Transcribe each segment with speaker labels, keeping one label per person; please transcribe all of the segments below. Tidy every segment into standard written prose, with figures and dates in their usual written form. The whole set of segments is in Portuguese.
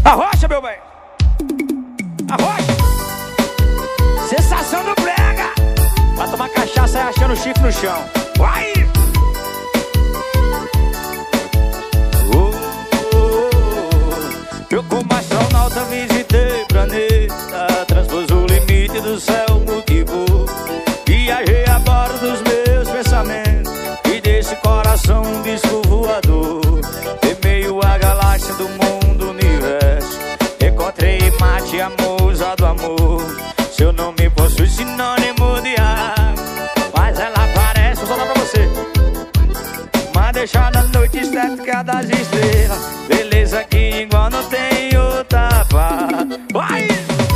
Speaker 1: Arrocha, meu bem. Arrocha. Sensação do brega. Vai tomar cachaça e achando o chifre no chão. Vai. Eu como astronauta visitei planeta, transpus o limite do céu, multiplicou. Viajei a bordo dos meus pensamentos e desse coração um disco voador. Em meio à galáxia do mundo, universo, encontrei mate, a musa do amor. Seu nome possui sinônimo de água, mas ela parece, vou falar pra você, uma deixada noite estética das estrelas. Beleza que igual não tem outra paz. Vai!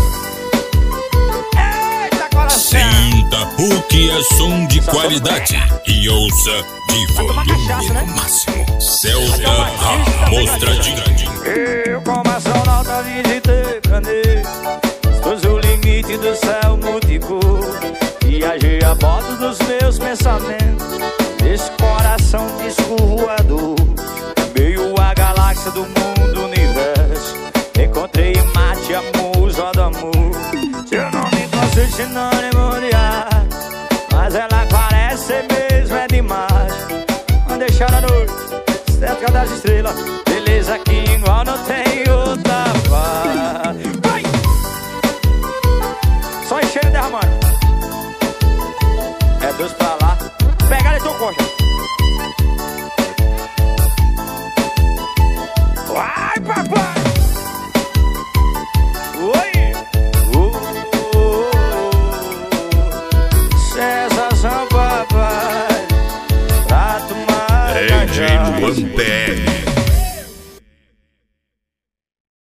Speaker 1: Eita, coração!
Speaker 2: Sinta o que é som de qualidade e ouça de volume máximo. Celta a mostradinha.
Speaker 1: Eu como astronauta visitei planeta, expus o limite do céu, multiplicou. Viajei a bordo dos meus pensamentos, desse coração disco voador. Meio a galáxia do mundo, universo, encontrei mate, a musa do amor. Seu nome possui sinônimo de ar, mas ela parece ser mesmo, é demais. Vamos deixar a noite, estética das estrelas. Beleza que igual não tem